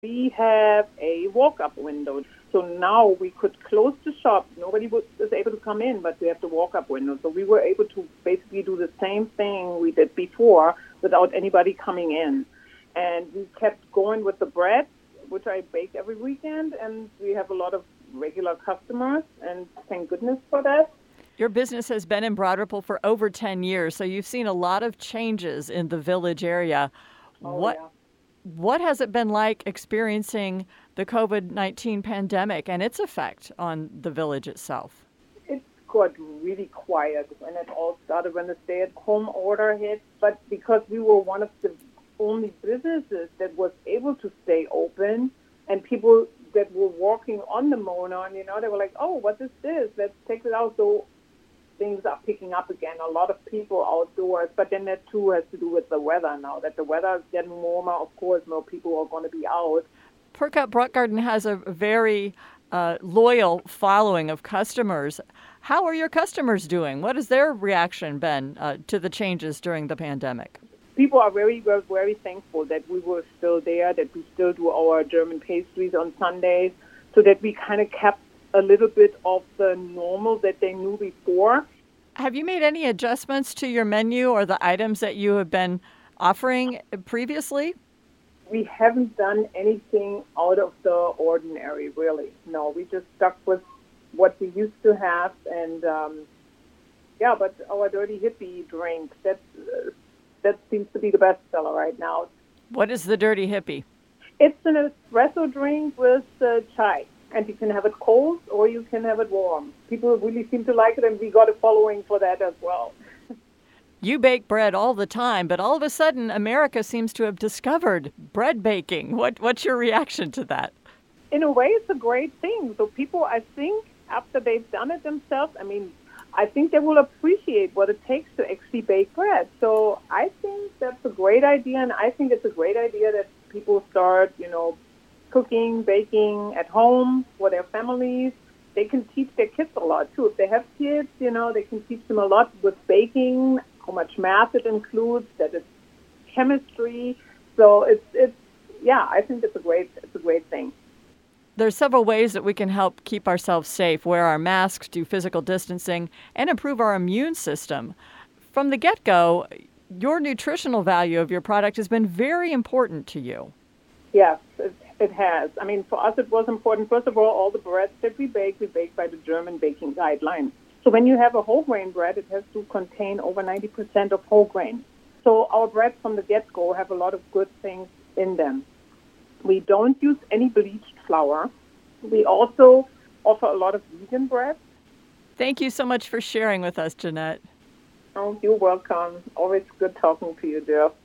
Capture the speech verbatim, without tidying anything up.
We have a walk-up window. So now we could close the shop. Nobody was able to come in, but we have the walk-up window. So we were able to basically do the same thing we did before without anybody coming in. And we kept going with the bread, which I bake every weekend, and we have a lot of regular customers, and thank goodness for that. Your business has been in Broad Ripple for over ten years, so you've seen a lot of changes in the Village area. Oh, what yeah. What has it been like experiencing the COVID nineteen pandemic and its effect on the Village itself? It got really quiet when it all started, when the stay-at-home order hit. But because we were one of the only businesses that was able to stay open, and people that were walking on the Monon, you know, they were like, oh, what is this? Let's take it out. So things are picking up again. A lot of people outdoors, but then that too has to do with the weather now. That the weather is getting warmer, of course, more people are going to be out. Perk Up Bruckgarten has a very uh, loyal following of customers. How are your customers doing? What has their reaction been uh, to the changes during the pandemic? People are very, very, very thankful that we were still there, that we still do our German pastries on Sundays, so that we kind of kept a little bit of the normal that they knew before. Have you made any adjustments to your menu or the items that you have been offering previously? We haven't done anything out of the ordinary, really. No, we just stuck with what we used to have. And, um, yeah, but our Dirty Hippie drink, that's, uh, that seems to be the best seller right now. What is the Dirty Hippie? It's an espresso drink with uh, chai. And you can have it cold or you can have it warm. People really seem to like it, and we got a following for that as well. You bake bread all the time, but all of a sudden America seems to have discovered bread baking. What What's your reaction to that? In a way, it's a great thing. So people, I think, after they've done it themselves, I mean, I think they will appreciate what it takes to actually bake bread. So I think that's a great idea, and I think it's a great idea that people start, you know, cooking, baking at home for their families. They can teach their kids a lot, too. If they have kids, you know, they can teach them a lot with baking, how much math it includes, that it's chemistry. So it's, it's yeah, I think it's a great, it's a great thing. There's several ways that we can help keep ourselves safe, wear our masks, do physical distancing, and improve our immune system. From the get-go, your nutritional value of your product has been very important to you. Yes, it, it has. I mean, for us, it was important. First of all, all the breads that we bake, we bake by the German baking guidelines. So when you have a whole grain bread, it has to contain over ninety percent of whole grain. So our breads from the get-go have a lot of good things in them. We don't use any bleached flour. We also offer a lot of vegan bread. Thank you so much for sharing with us, Jeanette. Oh, you're welcome. Always good talking to you, dear.